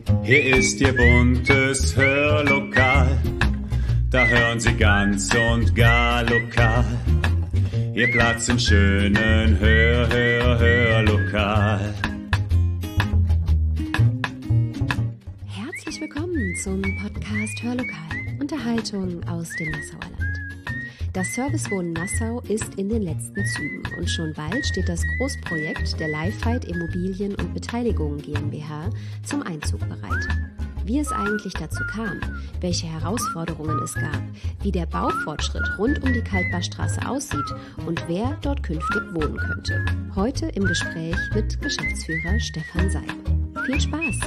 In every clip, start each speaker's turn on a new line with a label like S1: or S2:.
S1: Hier ist Ihr buntes Hörlokal, da hören Sie ganz und gar lokal. Ihr Platz im schönen Hörlokal.
S2: Herzlich willkommen zum Podcast Hörlokal, Unterhaltung aus dem Nassauer Land. Das Servicewohnen Nassau ist in den letzten Zügen und schon bald steht das Großprojekt der Lifehide Immobilien und Beteiligungen GmbH zum Einzug bereit. Wie es eigentlich dazu kam, welche Herausforderungen es gab, wie der Baufortschritt rund um die Kaltbachstraße aussieht und wer dort künftig wohnen könnte. Heute im Gespräch mit Geschäftsführer Stefan Seib. Viel Spaß!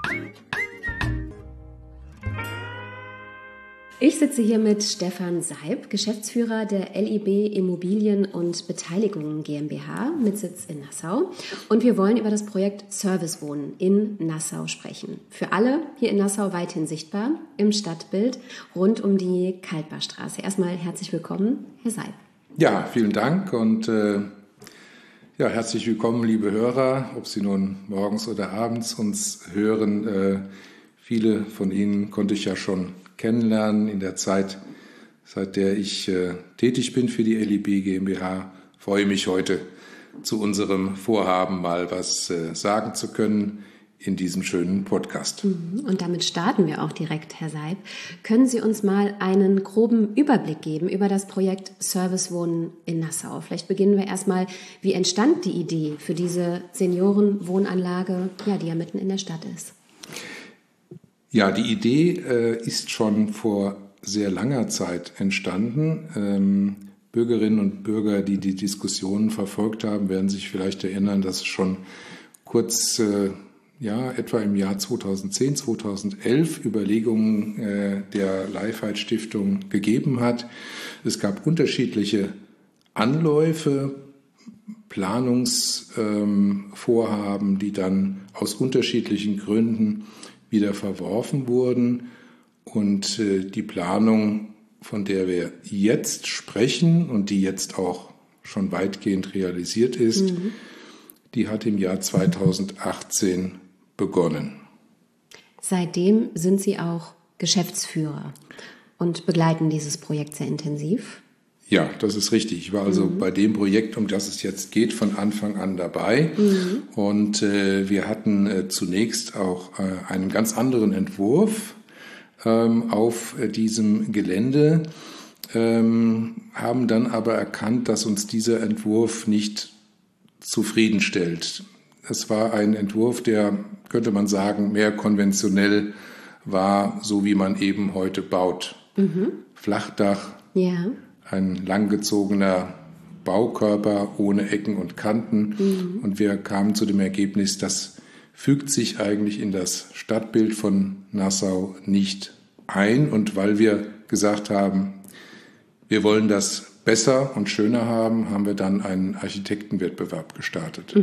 S2: Ich sitze hier mit Stefan Seib, Geschäftsführer der LIB Immobilien und Beteiligungen GmbH mit Sitz in Nassau. Und wir wollen über das Projekt Servicewohnen in Nassau sprechen. Für alle hier in Nassau weithin sichtbar im Stadtbild rund um die Kaltbachstraße. Erstmal herzlich willkommen, Herr Seib.
S3: Ja, vielen Dank und herzlich willkommen, liebe Hörer, ob Sie nun morgens oder abends uns hören. Viele von Ihnen konnte ich ja schon kennenlernen in der Zeit, seit der ich tätig bin für die LIB GmbH. Freue mich heute zu unserem Vorhaben mal was sagen zu können in diesem schönen Podcast.
S2: Und damit starten wir auch direkt, Herr Seib. Können Sie uns mal einen groben Überblick geben über das Projekt Servicewohnen in Nassau? Vielleicht beginnen wir erstmal, wie entstand die Idee für diese Seniorenwohnanlage, die ja mitten in der Stadt ist?
S3: Ja, die Idee ist schon vor sehr langer Zeit entstanden. Bürgerinnen und Bürger, die die Diskussionen verfolgt haben, werden sich vielleicht erinnern, dass es schon kurz, etwa im Jahr 2010, 2011 Überlegungen der Lifehide Stiftung gegeben hat. Es gab unterschiedliche Anläufe, Planungsvorhaben, die dann aus unterschiedlichen Gründen wieder verworfen wurden. Und die Planung, von der wir jetzt sprechen und die jetzt auch schon weitgehend realisiert ist, die hat im Jahr 2018 begonnen.
S2: Seitdem sind Sie auch Geschäftsführer und begleiten dieses Projekt sehr intensiv.
S3: Ja, das ist richtig. Ich war also bei dem Projekt, um das es jetzt geht, von Anfang an dabei. Und wir hatten zunächst auch einen ganz anderen Entwurf auf diesem Gelände, haben dann aber erkannt, dass uns dieser Entwurf nicht zufriedenstellt. Es war ein Entwurf, der, könnte man sagen, mehr konventionell war, so wie man eben heute baut. Flachdach.
S2: Ja.
S3: Ein langgezogener Baukörper ohne Ecken und Kanten. Und wir kamen zu dem Ergebnis, das fügt sich eigentlich in das Stadtbild von Nassau nicht ein. Und weil wir gesagt haben, wir wollen das besser und schöner haben, haben wir dann einen Architektenwettbewerb gestartet.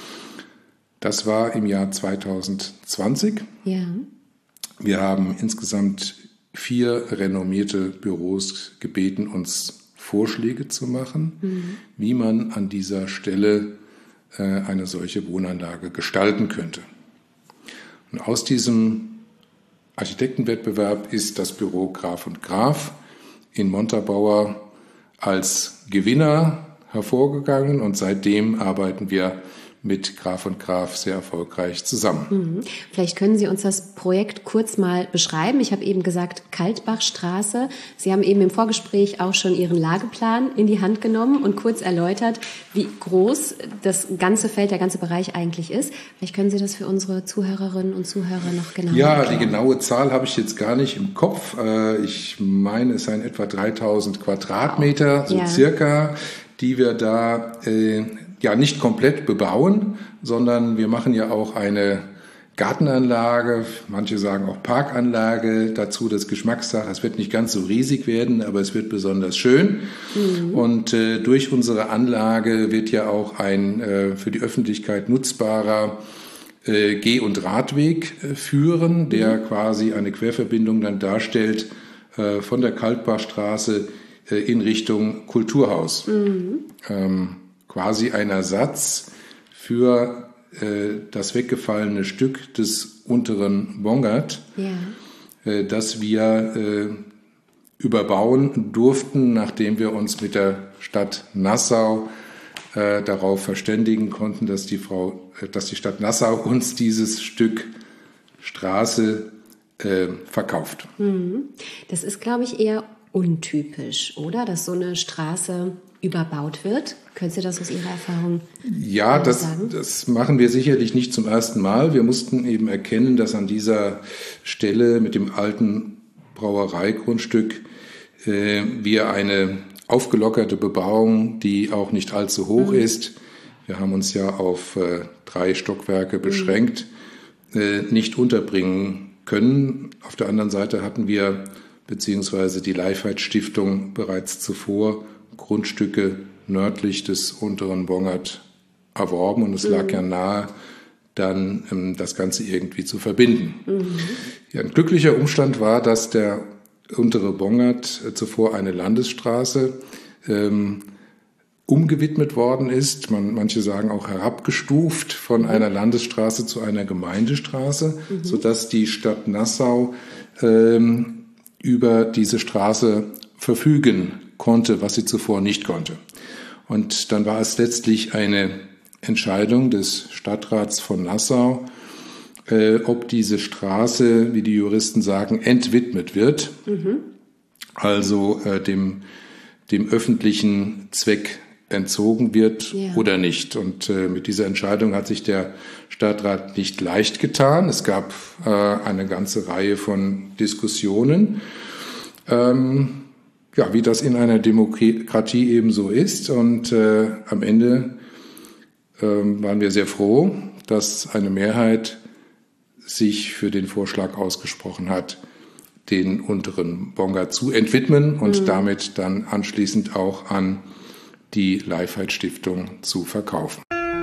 S3: Das war im Jahr 2020.
S2: Ja.
S3: Wir haben insgesamt 4 renommierte Büros gebeten, uns Vorschläge zu machen, wie man an dieser Stelle eine solche Wohnanlage gestalten könnte. Und aus diesem Architektenwettbewerb ist das Büro Graf & Graf in Montabaur als Gewinner hervorgegangen und seitdem arbeiten wir mit Graf & Graf sehr erfolgreich zusammen.
S2: Vielleicht können Sie uns das Projekt kurz mal beschreiben. Ich habe eben gesagt, Kaltbachstraße. Sie haben eben im Vorgespräch auch schon Ihren Lageplan in die Hand genommen und kurz erläutert, wie groß das ganze Feld, der ganze Bereich eigentlich ist. Vielleicht können Sie das für unsere Zuhörerinnen und Zuhörer noch genauer erklären.
S3: Die genaue Zahl habe ich jetzt gar nicht im Kopf. Ich meine, es seien etwa 3000 Quadratmeter, circa, die wir da nicht komplett bebauen, sondern wir machen ja auch eine Gartenanlage, manche sagen auch Parkanlage, dazu das Geschmackssache. Es wird nicht ganz so riesig werden, aber es wird besonders schön. Und durch unsere Anlage wird ja auch ein für die Öffentlichkeit nutzbarer Geh- und Radweg führen, der quasi eine Querverbindung dann darstellt von der Kaltbachstraße in Richtung Kulturhaus. Quasi ein Ersatz für das weggefallene Stück des unteren Bongard, das wir überbauen durften, nachdem wir uns mit der Stadt Nassau darauf verständigen konnten, dass die Stadt Nassau uns dieses Stück Straße verkauft.
S2: Das ist, glaube ich, eher untypisch, oder? Dass so eine Straße überbaut wird. Können Sie das aus Ihrer Erfahrung sagen? Das machen wir sicherlich nicht zum ersten Mal. Wir mussten eben erkennen, dass an dieser Stelle mit dem alten Brauereigrundstück wir eine aufgelockerte Bebauung, die auch nicht allzu hoch ist. Wir haben uns ja auf 3 Stockwerke beschränkt, nicht unterbringen können. Auf der anderen Seite hatten wir, beziehungsweise die Lifehide Stiftung, bereits zuvor Grundstücke nördlich des unteren Bongard erworben und es lag ja nahe, dann das Ganze irgendwie zu verbinden. Ja, ein glücklicher Umstand war, dass der untere Bongard zuvor eine Landesstraße umgewidmet worden ist, manche sagen auch herabgestuft von einer Landesstraße zu einer Gemeindestraße, sodass die Stadt Nassau über diese Straße verfügen konnte, was sie zuvor nicht konnte. Und dann war es letztlich eine Entscheidung des Stadtrats von Nassau, ob diese Straße, wie die Juristen sagen, entwidmet wird, also dem öffentlichen Zweck entzogen wird oder nicht. Und mit dieser Entscheidung hat sich der Stadtrat nicht leicht getan. Es gab eine ganze Reihe von Diskussionen, wie das in einer Demokratie eben so ist. Und am Ende waren wir sehr froh, dass eine Mehrheit sich für den Vorschlag ausgesprochen hat, den unteren Bongard zu entwidmen und damit dann anschließend auch an die Lifehide Stiftung zu verkaufen.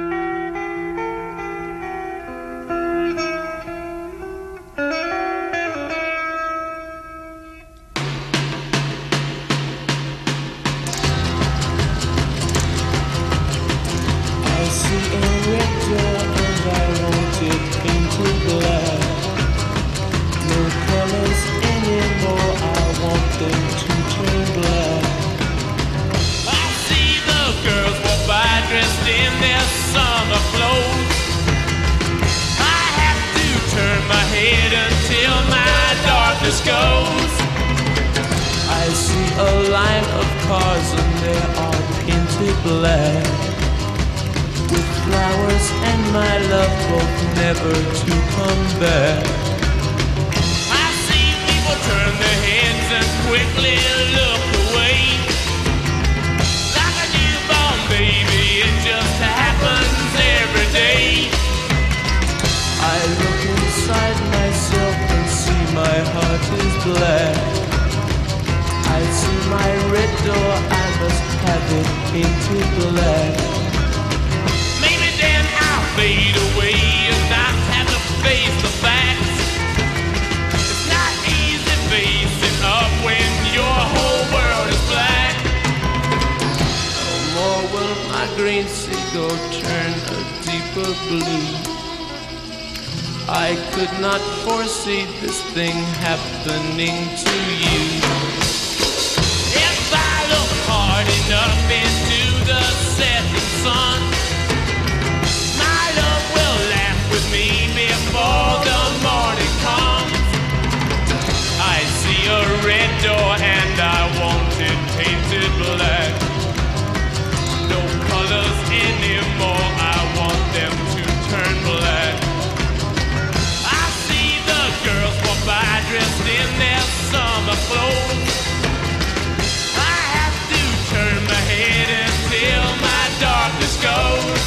S4: I could not foresee this thing happening to you. If I look hard enough into the setting sun, my love will laugh with me before the morning comes. I see a red door and I want it painted black. No colors anymore, I want them to turn black. Girls walk by dressed in their summer clothes. I have to turn my head until my darkness goes.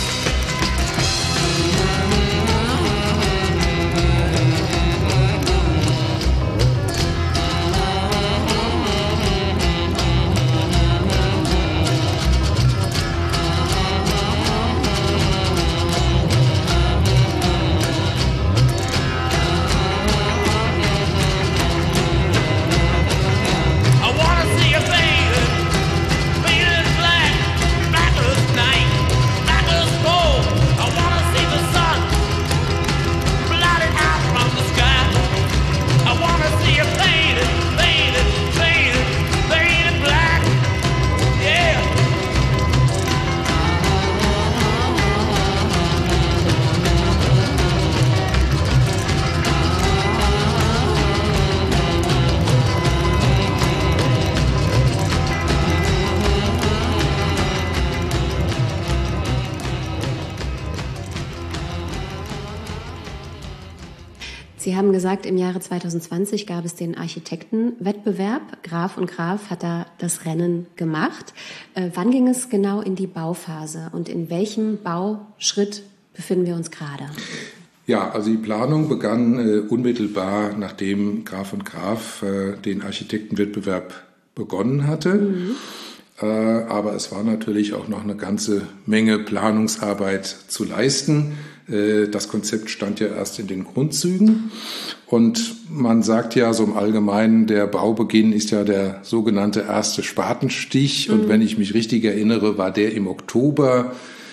S2: Sie haben gesagt, im Jahre 2020 gab es den Architektenwettbewerb. Graf & Graf hat da das Rennen gemacht. Wann ging es genau in die Bauphase und in welchem Bauschritt befinden wir uns gerade?
S3: Ja, also die Planung begann unmittelbar, nachdem Graf & Graf den Architektenwettbewerb begonnen hatte. Aber es war natürlich auch noch eine ganze Menge Planungsarbeit zu leisten. Das Konzept stand ja erst in den Grundzügen. Und man sagt ja so im Allgemeinen, der Baubeginn ist ja der sogenannte erste Spatenstich. Und wenn ich mich richtig erinnere, war der im Oktober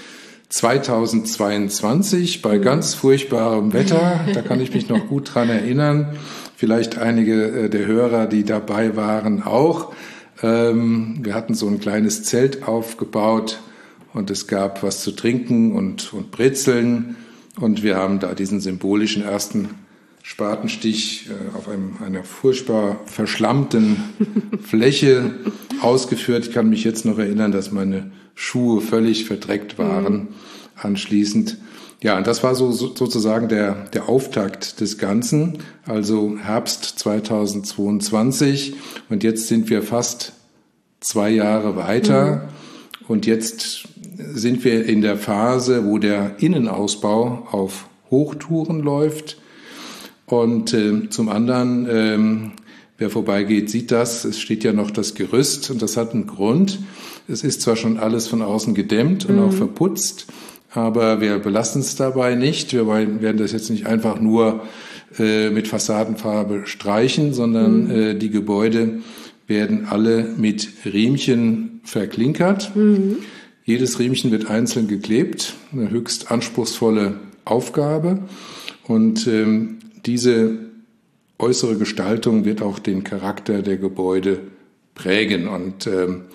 S3: 2022 bei ganz furchtbarem Wetter. Da kann ich mich noch gut dran erinnern. Vielleicht einige der Hörer, die dabei waren, auch. Wir hatten so ein kleines Zelt aufgebaut und es gab was zu trinken und Brezeln. Und wir haben da diesen symbolischen ersten Spatenstich auf einer furchtbar verschlammten Fläche ausgeführt. Ich kann mich jetzt noch erinnern, dass meine Schuhe völlig verdreckt waren anschließend. Ja, und das war sozusagen der Auftakt des Ganzen, also Herbst 2022. Und jetzt sind wir fast 2 Jahre weiter. Und jetzt sind wir in der Phase, wo der Innenausbau auf Hochtouren läuft. Und zum anderen, wer vorbeigeht, sieht das. Es steht ja noch das Gerüst und das hat einen Grund. Es ist zwar schon alles von außen gedämmt und auch verputzt, aber wir belassen es dabei nicht. Wir werden das jetzt nicht einfach nur mit Fassadenfarbe streichen, sondern die Gebäude werden alle mit Riemchen verklinkert. Jedes Riemchen wird einzeln geklebt, eine höchst anspruchsvolle Aufgabe. Und diese äußere Gestaltung wird auch den Charakter der Gebäude prägen. Und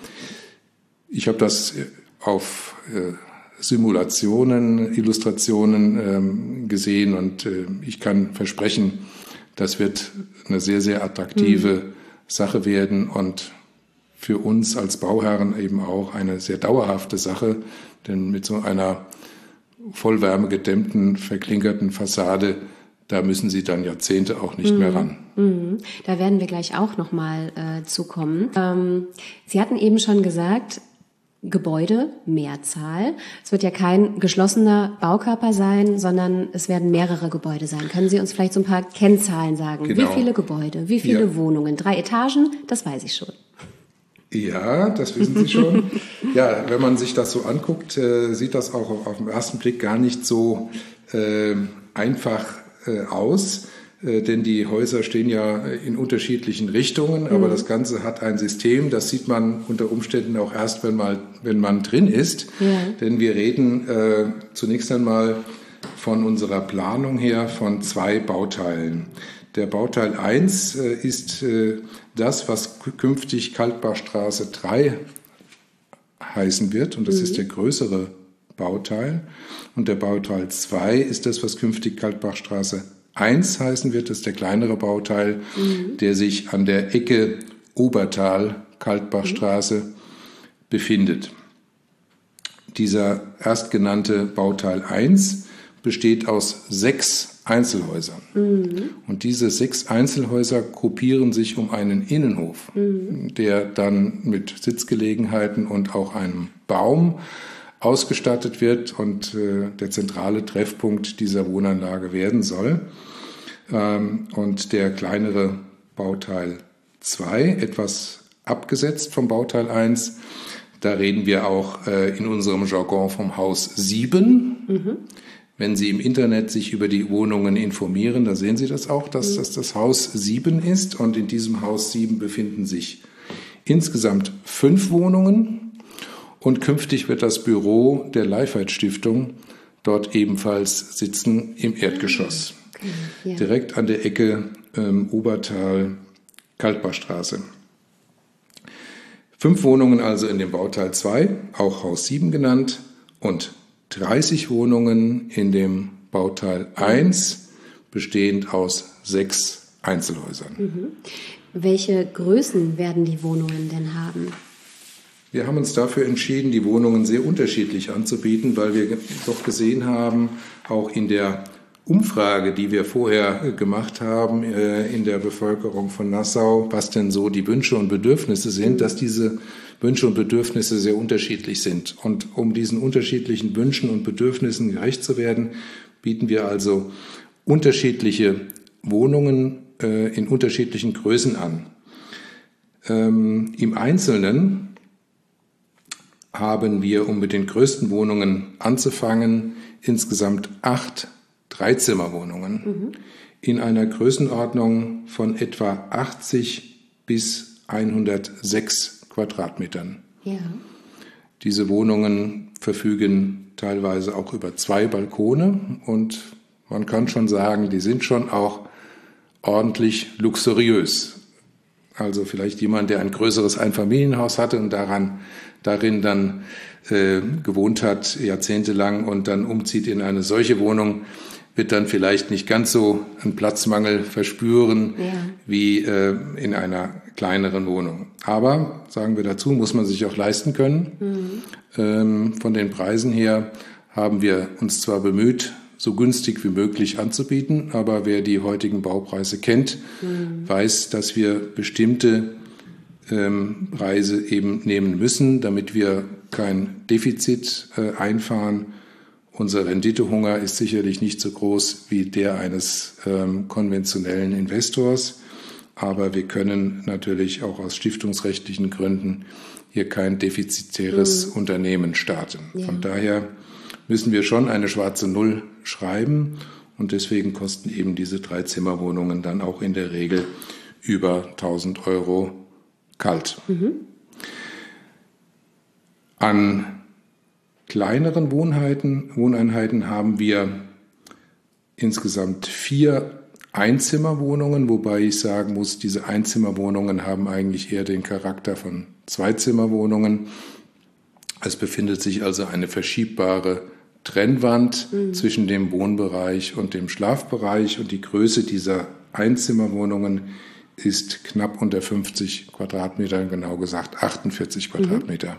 S3: ich habe das auf Simulationen, Illustrationen gesehen und ich kann versprechen, das wird eine sehr, sehr attraktive Sache werden und für uns als Bauherren eben auch eine sehr dauerhafte Sache, denn mit so einer vollwärmegedämmten, verklinkerten Fassade, da müssen Sie dann Jahrzehnte auch nicht mehr ran.
S2: Da werden wir gleich auch nochmal zukommen. Sie hatten eben schon gesagt, Gebäude, Mehrzahl. Es wird ja kein geschlossener Baukörper sein, sondern es werden mehrere Gebäude sein. Können Sie uns vielleicht so ein paar Kennzahlen sagen?
S3: Genau.
S2: Wie viele Gebäude, wie viele Wohnungen? 3 Etagen, das weiß ich schon.
S3: Ja, das wissen Sie schon. Ja, wenn man sich das so anguckt, sieht das auch auf den ersten Blick gar nicht so einfach aus. Denn die Häuser stehen ja in unterschiedlichen Richtungen, aber das Ganze hat ein System, das sieht man unter Umständen auch erst, wenn man drin ist. Ja. Denn wir reden zunächst einmal von unserer Planung her von 2 Bauteilen. Der Bauteil 1 ist das, was künftig Kaltbachstraße 3 heißen wird, und das ist der größere Bauteil. Und der Bauteil 2 ist das, was künftig Kaltbachstraße 1 heißen wird, das ist der kleinere Bauteil, der sich an der Ecke Obertal-Kaltbachstraße befindet. Dieser erstgenannte Bauteil 1 besteht aus 6 Einzelhäusern. Und diese 6 Einzelhäuser gruppieren sich um einen Innenhof, der dann mit Sitzgelegenheiten und auch einem Baum ausgestattet wird und der zentrale Treffpunkt dieser Wohnanlage werden soll. Und der kleinere Bauteil 2, etwas abgesetzt vom Bauteil 1, da reden wir auch in unserem Jargon vom Haus 7. Wenn Sie im Internet sich über die Wohnungen informieren, da sehen Sie das auch, dass das Haus 7 ist. Und in diesem Haus 7 befinden sich insgesamt 5 Wohnungen. Und künftig wird das Büro der Leifheit-Stiftung dort ebenfalls sitzen im Erdgeschoss. Okay, ja. Direkt an der Ecke Obertal-Kaltbachstraße. 5 Wohnungen also in dem Bauteil 2, auch Haus 7 genannt, und 30 Wohnungen in dem Bauteil 1, bestehend aus 6 Einzelhäusern.
S2: Welche Größen werden die Wohnungen denn haben?
S3: Wir haben uns dafür entschieden, die Wohnungen sehr unterschiedlich anzubieten, weil wir doch gesehen haben, auch in der Umfrage, die wir vorher gemacht haben in der Bevölkerung von Nassau, was denn so die Wünsche und Bedürfnisse sind, dass diese Wünsche und Bedürfnisse sehr unterschiedlich sind. Und um diesen unterschiedlichen Wünschen und Bedürfnissen gerecht zu werden, bieten wir also unterschiedliche Wohnungen in unterschiedlichen Größen an. Im Einzelnen haben wir, um mit den größten Wohnungen anzufangen, insgesamt 8 Dreizimmerwohnungen in einer Größenordnung von etwa 80 bis 106 Quadratmetern.
S2: Ja.
S3: Diese Wohnungen verfügen teilweise auch über 2 Balkone und man kann schon sagen, die sind schon auch ordentlich luxuriös. Also vielleicht jemand, der ein größeres Einfamilienhaus hatte und darin dann gewohnt hat, jahrzehntelang und dann umzieht in eine solche Wohnung, wird dann vielleicht nicht ganz so einen Platzmangel verspüren wie in einer kleineren Wohnung. Aber, sagen wir dazu, muss man sich auch leisten können. Von den Preisen her haben wir uns zwar bemüht, so günstig wie möglich anzubieten, aber wer die heutigen Baupreise kennt, weiß, dass wir bestimmte Preise eben nehmen müssen, damit wir kein Defizit einfahren. Unser Renditehunger ist sicherlich nicht so groß wie der eines konventionellen Investors, aber wir können natürlich auch aus stiftungsrechtlichen Gründen hier kein defizitäres Unternehmen starten. Ja. Von daher müssen wir schon eine schwarze Null schreiben und deswegen kosten eben diese Dreizimmerwohnungen dann auch in der Regel über 1.000 € kalt. An kleineren Wohneinheiten haben wir insgesamt 4 Einzimmerwohnungen, wobei ich sagen muss, diese Einzimmerwohnungen haben eigentlich eher den Charakter von Zweizimmerwohnungen. Es befindet sich also eine verschiebbare Trennwand zwischen dem Wohnbereich und dem Schlafbereich und die Größe dieser Einzimmerwohnungen ist knapp unter 50 Quadratmetern, genau gesagt 48 Quadratmeter.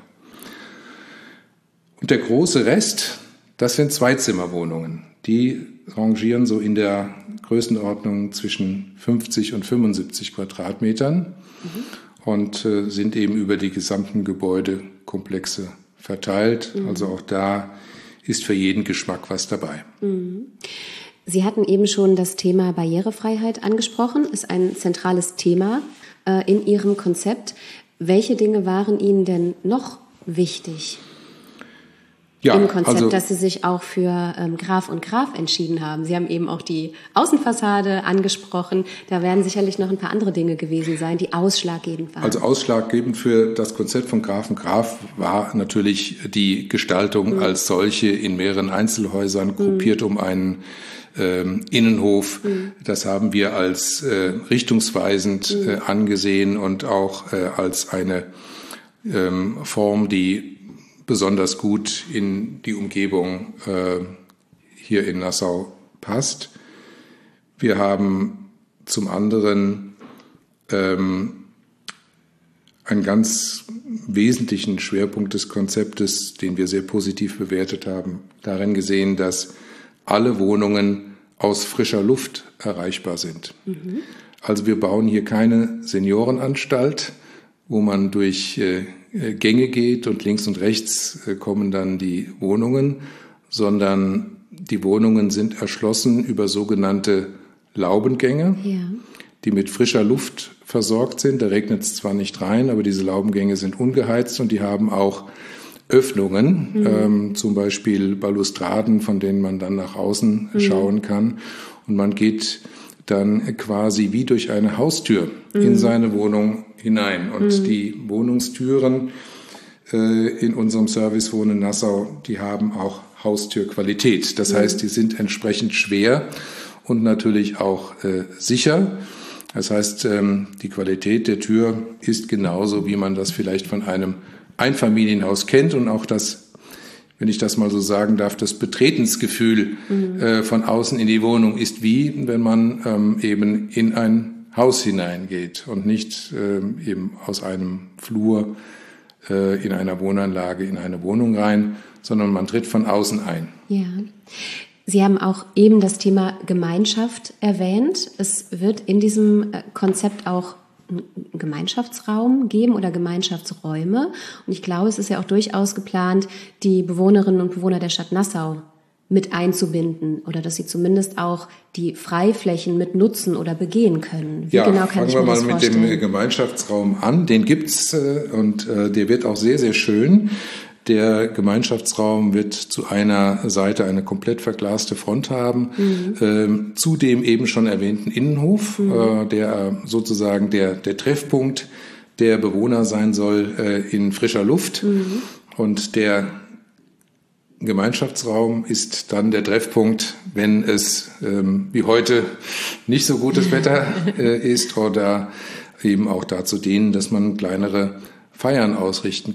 S3: Und der große Rest, das sind Zweizimmerwohnungen. Die rangieren so in der Größenordnung zwischen 50 und 75 Quadratmetern und sind eben über die gesamten Gebäudekomplexe verteilt. Also auch da ist für jeden Geschmack was dabei.
S2: Sie hatten eben schon das Thema Barrierefreiheit angesprochen, ist ein zentrales Thema in Ihrem Konzept. Welche Dinge waren Ihnen denn noch wichtig im Konzept, also, dass Sie sich auch für Graf und Graf entschieden haben? Sie haben eben auch die Außenfassade angesprochen. Da werden sicherlich noch ein paar andere Dinge gewesen sein, die ausschlaggebend waren.
S3: Also ausschlaggebend für das Konzept von Graf und Graf war natürlich die Gestaltung als solche in mehreren Einzelhäusern, gruppiert um einen Innenhof. Das haben wir als richtungsweisend angesehen und auch als eine Form, die besonders gut in die Umgebung hier in Nassau passt. Wir haben zum anderen einen ganz wesentlichen Schwerpunkt des Konzeptes, den wir sehr positiv bewertet haben, darin gesehen, dass alle Wohnungen aus frischer Luft erreichbar sind. Also wir bauen hier keine Seniorenanstalt, wo man durch Gänge geht und links und rechts kommen dann die Wohnungen, sondern die Wohnungen sind erschlossen über sogenannte Laubengänge, die mit frischer Luft versorgt sind. Da regnet es zwar nicht rein, aber diese Laubengänge sind ungeheizt und die haben auch Öffnungen, zum Beispiel Balustraden, von denen man dann nach außen schauen kann. Und man geht dann quasi wie durch eine Haustür in seine Wohnung hinein. Und die Wohnungstüren in unserem Servicewohnen Nassau, die haben auch Haustürqualität. Das heißt, die sind entsprechend schwer und natürlich auch sicher. Das heißt, die Qualität der Tür ist genauso, wie man das vielleicht von einem Einfamilienhaus kennt und auch das, wenn ich das mal so sagen darf, das Betretensgefühl von außen in die Wohnung ist wie, wenn man eben in ein Haus hineingeht und nicht eben aus einem Flur in einer Wohnanlage in eine Wohnung rein, sondern man tritt von außen ein.
S2: Ja. Sie haben auch eben das Thema Gemeinschaft erwähnt. Es wird in diesem Konzept auch einen Gemeinschaftsraum geben oder Gemeinschaftsräume. Und ich glaube, es ist ja auch durchaus geplant, die Bewohnerinnen und Bewohner der Stadt Nassau mit einzubinden oder dass sie zumindest auch die Freiflächen mit nutzen oder begehen können. Wie genau kann ich mir das vorstellen? Fangen wir mal
S3: mit dem Gemeinschaftsraum an. Den gibt's und der wird auch sehr, sehr schön. Der Gemeinschaftsraum wird zu einer Seite eine komplett verglaste Front haben, zu dem eben schon erwähnten Innenhof, der sozusagen der Treffpunkt der Bewohner sein soll in frischer Luft. Und der Gemeinschaftsraum ist dann der Treffpunkt, wenn es wie heute nicht so gutes Wetter ist oder eben auch dazu dienen, dass man kleinere Feiern ausrichten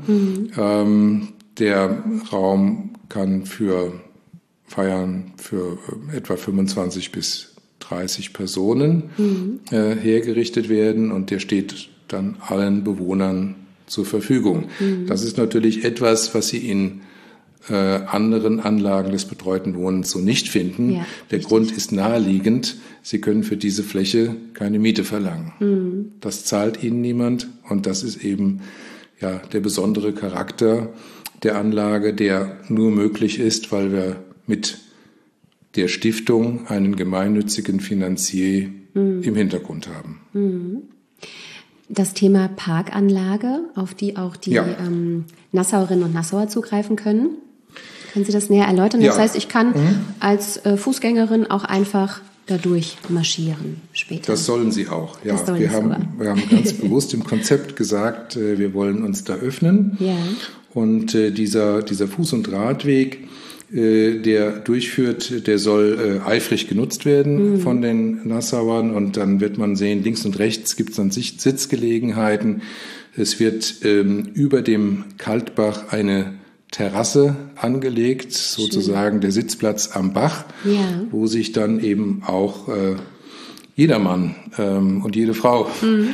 S3: kann. Der Raum kann für Feiern für etwa 25 bis 30 Personen hergerichtet werden und der steht dann allen Bewohnern zur Verfügung. Das ist natürlich etwas, was Sie in anderen Anlagen des betreuten Wohnens so nicht finden. Ja, der Grund ist naheliegend. Sie können für diese Fläche keine Miete verlangen. Das zahlt Ihnen niemand und das ist eben der besondere Charakter der Anlage, der nur möglich ist, weil wir mit der Stiftung einen gemeinnützigen Finanzier im Hintergrund haben.
S2: Das Thema Parkanlage, auf die auch die Nassauerinnen und Nassauer zugreifen können. Können Sie das näher erläutern? Das heißt, ich kann als Fußgängerin auch einfach dadurch marschieren später.
S3: Das sollen Sie auch. Ja, wir haben ganz bewusst im Konzept gesagt, wir wollen uns da öffnen. Ja. Und dieser Fuß- und Radweg, der durchführt, der soll eifrig genutzt werden von den Nassauern. Und dann wird man sehen, links und rechts gibt es dann Sitzgelegenheiten. Es wird über dem Kaltbach eine Terrasse angelegt, sozusagen der Sitzplatz am Bach, wo sich dann eben auch jedermann und jede Frau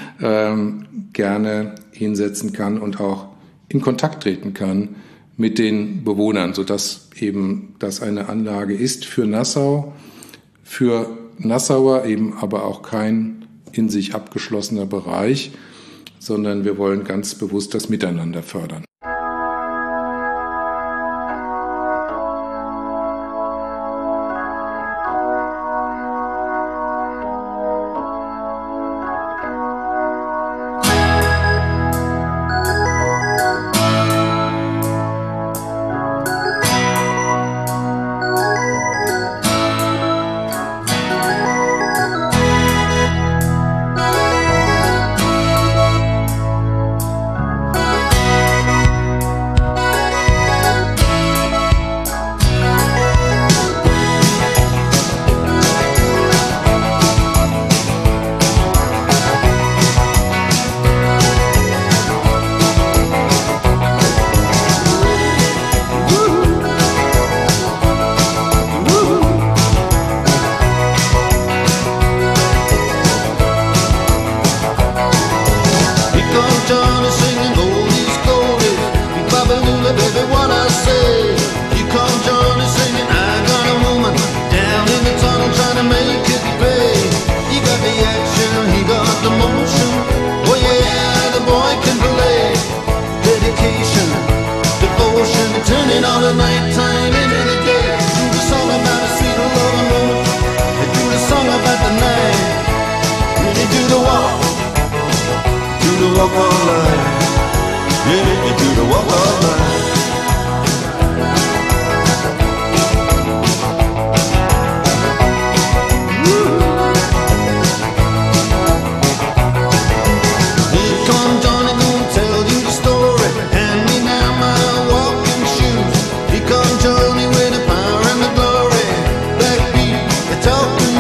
S3: gerne hinsetzen kann und auch in Kontakt treten kann mit den Bewohnern, sodass eben das eine Anlage ist für Nassau, für Nassauer eben aber auch kein in sich abgeschlossener Bereich, sondern wir wollen ganz bewusst das Miteinander fördern.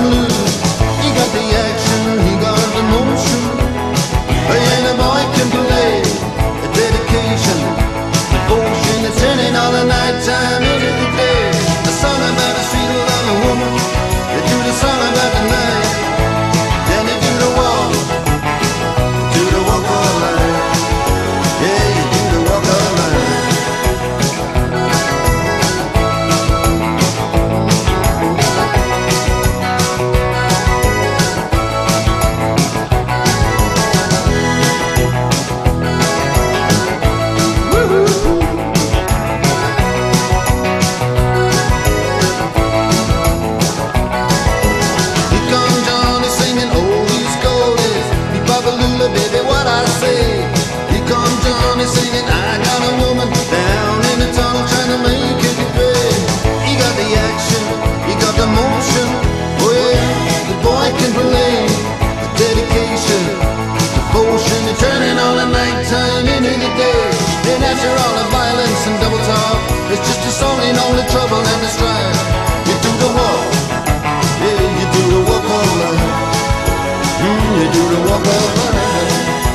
S5: Can play strong and the stride. You do the walk, yeah, you do the walk all night. You do the walk all night.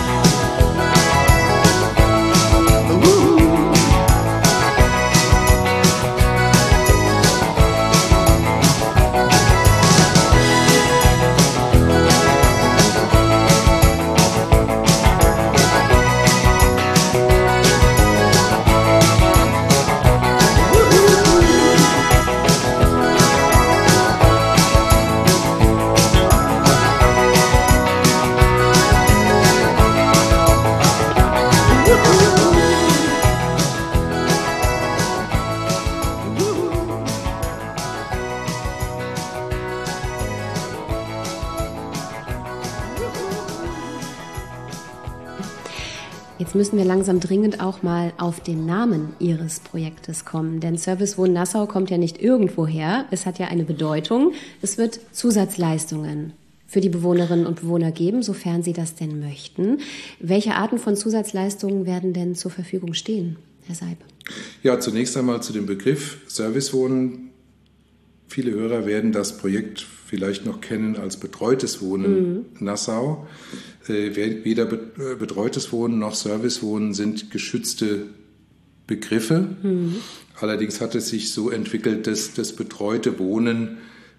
S2: Jetzt müssen wir langsam dringend auch mal auf den Namen Ihres Projektes kommen, denn Servicewohnen Nassau kommt ja nicht irgendwo her. Es hat ja eine Bedeutung. Es wird Zusatzleistungen für die Bewohnerinnen und Bewohner geben, sofern sie das denn möchten. Welche Arten von Zusatzleistungen werden denn zur Verfügung stehen, Herr Seib?
S3: Ja, zunächst einmal zu dem Begriff Servicewohnen. Viele Hörer werden das Projekt vielleicht noch kennen als betreutes Wohnen Nassau. Weder betreutes Wohnen noch Servicewohnen sind geschützte Begriffe. Allerdings hat es sich so entwickelt, dass das betreute Wohnen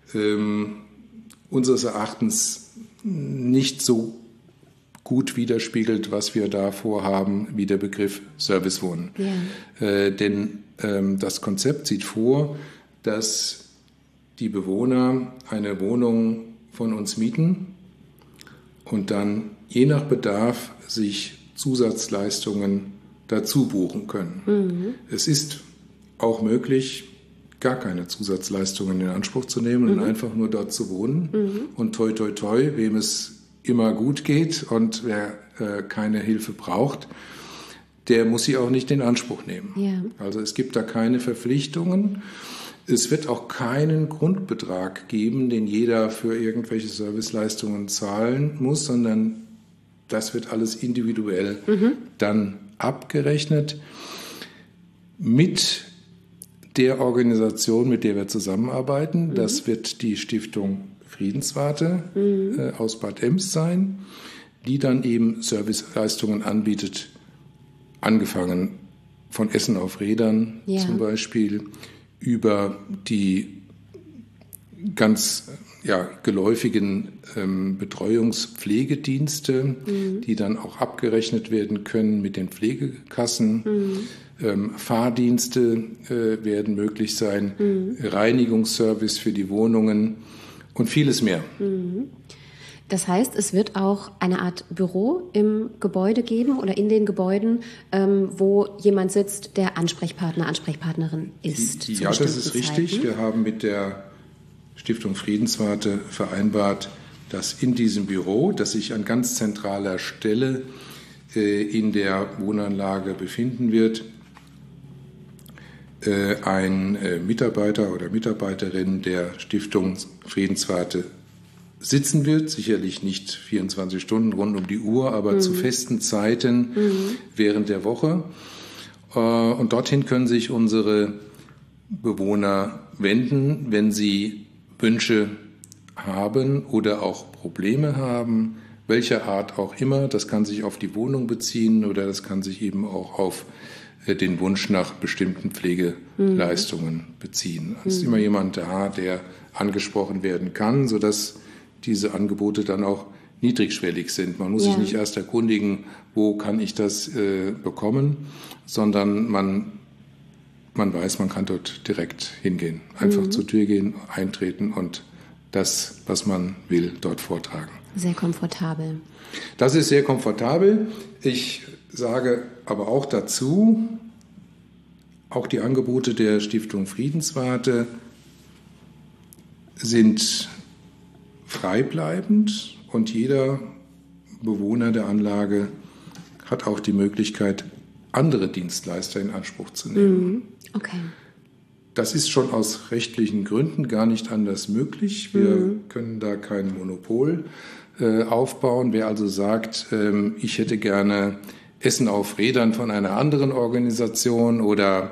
S3: unseres Erachtens nicht so gut widerspiegelt, was wir da vorhaben, wie der Begriff Servicewohnen. Ja. Denn das Konzept sieht vor, dass die Bewohner eine Wohnung von uns mieten und dann je nach Bedarf sich Zusatzleistungen dazu buchen können. Es ist auch möglich, gar keine Zusatzleistungen in Anspruch zu nehmen und einfach nur dort zu wohnen. Und toi, toi, toi, wem es immer gut geht und wer keine Hilfe braucht, der muss sie auch nicht in Anspruch nehmen. Ja. Also es gibt da keine Verpflichtungen. Es wird auch keinen Grundbetrag geben, den jeder für irgendwelche Serviceleistungen zahlen muss, sondern das wird alles individuell dann abgerechnet mit der Organisation, mit der wir zusammenarbeiten. Das wird die Stiftung Friedenswarte aus Bad Ems sein, die dann eben Serviceleistungen anbietet, angefangen von Essen auf Rädern zum Beispiel, über die ganz geläufigen Betreuungspflegedienste, die dann auch abgerechnet werden können mit den Pflegekassen. Fahrdienste werden möglich sein, Reinigungsservice für die Wohnungen und vieles mehr.
S2: Das heißt, es wird auch eine Art Büro im Gebäude geben oder in den Gebäuden, wo jemand sitzt, der Ansprechpartner, Ansprechpartnerin ist.
S3: Ja, das ist richtig. Wir haben mit der Stiftung Friedenswarte vereinbart, dass in diesem Büro, das sich an ganz zentraler Stelle in der Wohnanlage befinden wird, ein Mitarbeiter oder Mitarbeiterin der Stiftung Friedenswarte sitzen wird, sicherlich nicht 24 Stunden rund um die Uhr, aber zu festen Zeiten während der Woche. Und dorthin können sich unsere Bewohner wenden, wenn sie Wünsche haben oder auch Probleme haben, welcher Art auch immer. Das kann sich auf die Wohnung beziehen oder das kann sich eben auch auf den Wunsch nach bestimmten Pflegeleistungen beziehen. Es ist immer jemand da, der angesprochen werden kann, sodass diese Angebote dann auch niedrigschwellig sind. Man muss sich nicht erst erkundigen, wo kann ich das bekommen, sondern man weiß, man kann dort direkt hingehen. Einfach zur Tür gehen, eintreten und das, was man will, dort vortragen.
S2: Sehr komfortabel.
S3: Das ist sehr komfortabel. Ich sage aber auch dazu, auch die Angebote der Stiftung Friedenswarte sind freibleibend und jeder Bewohner der Anlage hat auch die Möglichkeit, andere Dienstleister in Anspruch zu nehmen.
S2: Okay.
S3: Das ist schon aus rechtlichen Gründen gar nicht anders möglich. Wir können da kein Monopol aufbauen. Wer also sagt, ich hätte gerne Essen auf Rädern von einer anderen Organisation oder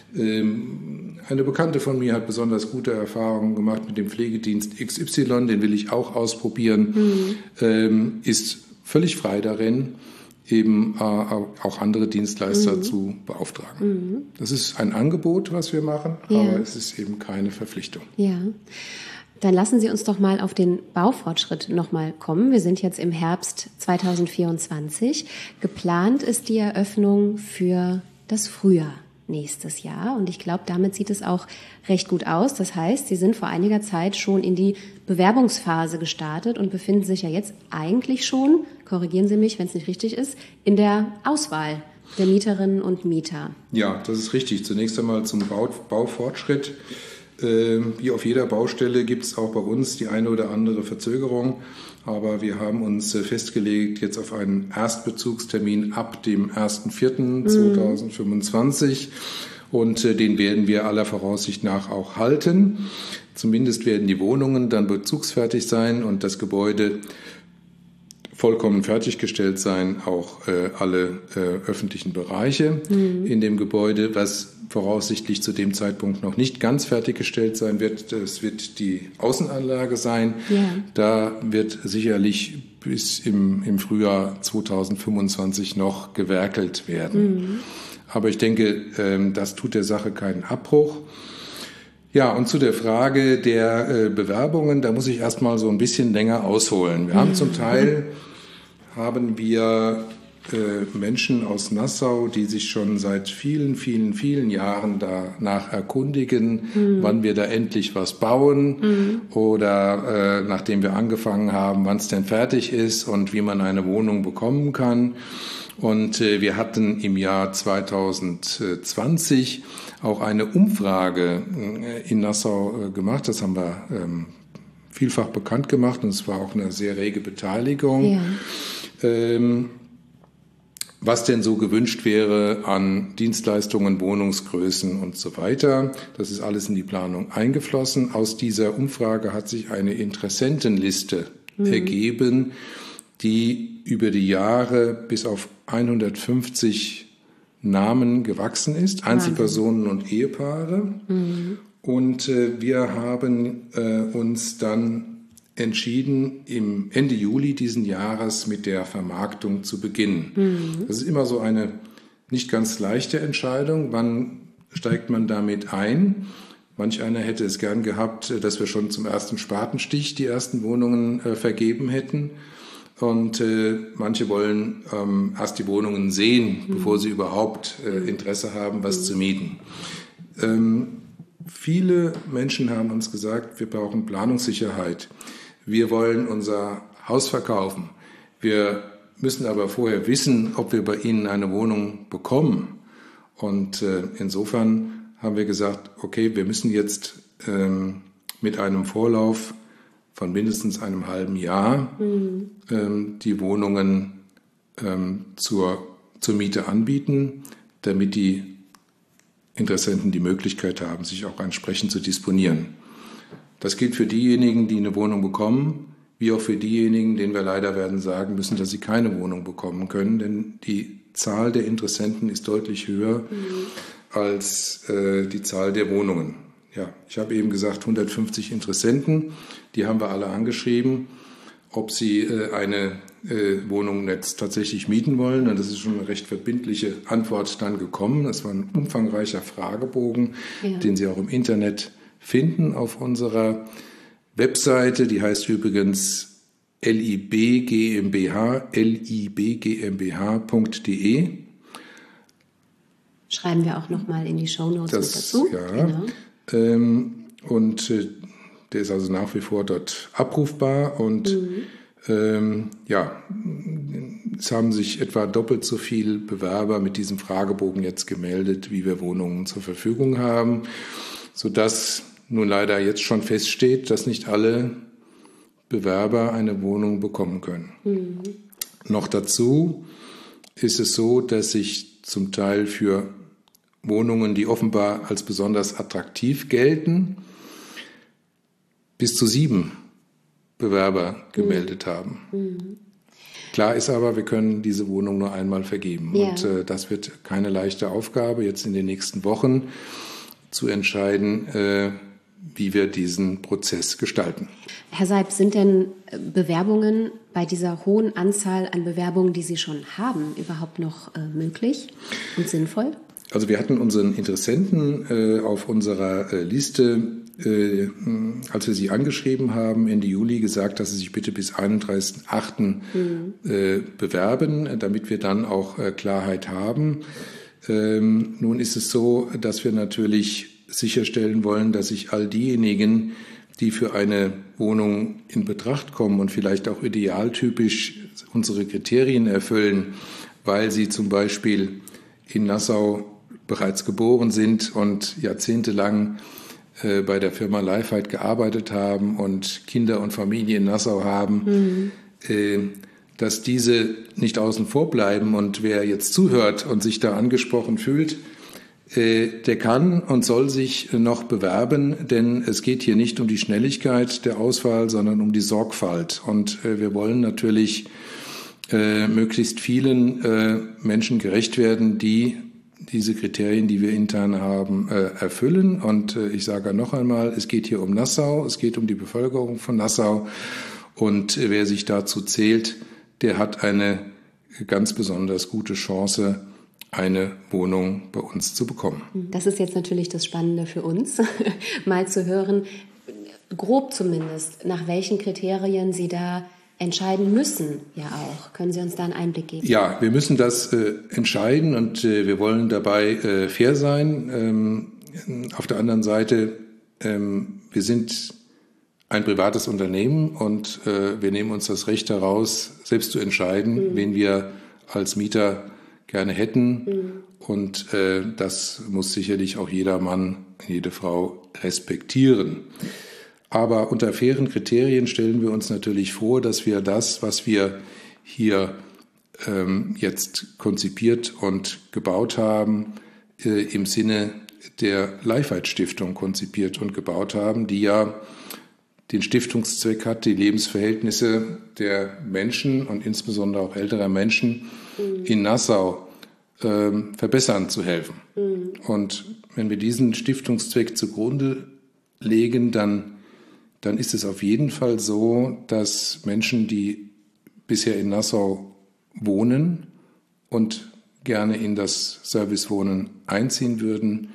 S3: Eine Bekannte von mir hat besonders gute Erfahrungen gemacht mit dem Pflegedienst XY, den will ich auch ausprobieren, ist völlig frei darin, eben auch andere Dienstleister zu beauftragen. Das ist ein Angebot, was wir machen, aber es ist eben keine Verpflichtung.
S2: Ja. Dann lassen Sie uns doch mal auf den Baufortschritt nochmal kommen. Wir sind jetzt im Herbst 2024. Geplant ist die Eröffnung für das Frühjahr nächstes Jahr. Und ich glaube, damit sieht es auch recht gut aus. Das heißt, Sie sind vor einiger Zeit schon in die Bewerbungsphase gestartet und befinden sich ja jetzt eigentlich schon, korrigieren Sie mich, wenn es nicht richtig ist, in der Auswahl der Mieterinnen und Mieter.
S3: Ja, das ist richtig. Zunächst einmal zum Baufortschritt. Wie auf jeder Baustelle gibt es auch bei uns die eine oder andere Verzögerung. Aber wir haben uns festgelegt jetzt auf einen Erstbezugstermin ab dem 1.4.2025. Und den werden wir aller Voraussicht nach auch halten. Zumindest werden die Wohnungen dann bezugsfertig sein und das Gebäude vollkommen fertiggestellt sein, auch alle öffentlichen Bereiche in dem Gebäude, was voraussichtlich zu dem Zeitpunkt noch nicht ganz fertiggestellt sein wird. Das wird die Außenanlage sein. Ja. Da wird sicherlich bis im Frühjahr 2025 noch gewerkelt werden. Aber ich denke, das tut der Sache keinen Abbruch. Ja, und zu der Frage der Bewerbungen, da muss ich erstmal so ein bisschen länger ausholen. Wir haben zum Teil Menschen aus Nassau, die sich schon seit vielen, vielen, vielen Jahren danach erkundigen, wann wir da endlich was bauen oder nachdem wir angefangen haben, wann es denn fertig ist und wie man eine Wohnung bekommen kann. Und wir hatten im Jahr 2020 auch eine Umfrage in Nassau gemacht. Das haben wir vielfach bekannt gemacht und es war auch eine sehr rege Beteiligung. Ja. Was denn so gewünscht wäre an Dienstleistungen, Wohnungsgrößen und so weiter. Das ist alles in die Planung eingeflossen. Aus dieser Umfrage hat sich eine Interessentenliste ergeben, die über die Jahre bis auf 150 Namen gewachsen ist, Einzelpersonen und Ehepaare. Und wir haben uns dann entschieden, im Ende Juli diesen Jahres mit der Vermarktung zu beginnen. Das ist immer so eine nicht ganz leichte Entscheidung. Wann steigt man damit ein? Manch einer hätte es gern gehabt, dass wir schon zum ersten Spatenstich die ersten Wohnungen vergeben hätten. Und manche wollen erst die Wohnungen sehen, bevor sie überhaupt Interesse haben, was zu mieten. Viele Menschen haben uns gesagt, wir brauchen Planungssicherheit. Wir wollen unser Haus verkaufen. Wir müssen aber vorher wissen, ob wir bei Ihnen eine Wohnung bekommen. Und insofern haben wir gesagt, okay, wir müssen jetzt mit einem Vorlauf von mindestens einem halben Jahr die Wohnungen zur Miete anbieten, damit die Interessenten die Möglichkeit haben, sich auch entsprechend zu disponieren. Das gilt für diejenigen, die eine Wohnung bekommen, wie auch für diejenigen, denen wir leider werden sagen müssen, dass sie keine Wohnung bekommen können, denn die Zahl der Interessenten ist deutlich höher als die Zahl der Wohnungen. Ja, ich habe eben gesagt, 150 Interessenten, die haben wir alle angeschrieben, ob sie eine Wohnung jetzt tatsächlich mieten wollen. Und das ist schon eine recht verbindliche Antwort dann gekommen. Das war ein umfangreicher Fragebogen, den Sie auch im Internet finden auf unserer Webseite. Die heißt übrigens libgmbh.de.
S2: Schreiben wir auch nochmal in die Shownotes mit dazu.
S3: Ja. Genau. Und der ist also nach wie vor dort abrufbar. Und es haben sich etwa doppelt so viele Bewerber mit diesem Fragebogen jetzt gemeldet, wie wir Wohnungen zur Verfügung haben, sodass nun leider jetzt schon feststeht, dass nicht alle Bewerber eine Wohnung bekommen können. Noch dazu ist es so, dass sich zum Teil für Wohnungen, die offenbar als besonders attraktiv gelten, bis zu 7 Bewerber gemeldet haben. Klar ist aber, wir können diese Wohnung nur einmal vergeben.
S2: Ja.
S3: Und das wird keine leichte Aufgabe, jetzt in den nächsten Wochen zu entscheiden, wie wir diesen Prozess gestalten.
S2: Herr Seib, sind denn Bewerbungen bei dieser hohen Anzahl an Bewerbungen, die Sie schon haben, überhaupt noch möglich und sinnvoll?
S3: Also wir hatten unseren Interessenten auf unserer Liste, als wir sie angeschrieben haben, Ende Juli gesagt, dass sie sich bitte bis 31.08. Bewerben, damit wir dann auch Klarheit haben. Nun ist es so, dass wir natürlich sicherstellen wollen, dass sich all diejenigen, die für eine Wohnung in Betracht kommen und vielleicht auch idealtypisch unsere Kriterien erfüllen, weil sie zum Beispiel in Nassau bereits geboren sind und jahrzehntelang bei der Firma Lifehide gearbeitet haben und Kinder und Familie in Nassau haben, dass diese nicht außen vor bleiben. Und wer jetzt zuhört und sich da angesprochen fühlt, der kann und soll sich noch bewerben, denn es geht hier nicht um die Schnelligkeit der Auswahl, sondern um die Sorgfalt. Und wir wollen natürlich möglichst vielen Menschen gerecht werden, die diese Kriterien, die wir intern haben, erfüllen. Und ich sage noch einmal, es geht hier um Nassau, es geht um die Bevölkerung von Nassau. Und wer sich dazu zählt, der hat eine ganz besonders gute Chance, eine Wohnung bei uns zu bekommen.
S2: Das ist jetzt natürlich das Spannende für uns, mal zu hören, grob zumindest, nach welchen Kriterien Sie da entscheiden müssen, ja auch. Können Sie uns da einen Einblick geben?
S3: Ja, wir müssen das entscheiden und wir wollen dabei fair sein. Auf der anderen Seite, wir sind ein privates Unternehmen und wir nehmen uns das Recht heraus, selbst zu entscheiden, wen wir als Mieter gerne hätten. Und das muss sicherlich auch jeder Mann, jede Frau respektieren. Aber unter fairen Kriterien stellen wir uns natürlich vor, dass wir das, was wir hier jetzt konzipiert und gebaut haben, im Sinne der Lifehide Stiftung konzipiert und gebaut haben, die ja den Stiftungszweck hat, die Lebensverhältnisse der Menschen und insbesondere auch älterer Menschen in Nassau verbessern zu helfen. Und wenn wir diesen Stiftungszweck zugrunde legen, dann ist es auf jeden Fall so, dass Menschen, die bisher in Nassau wohnen und gerne in das Servicewohnen einziehen würden,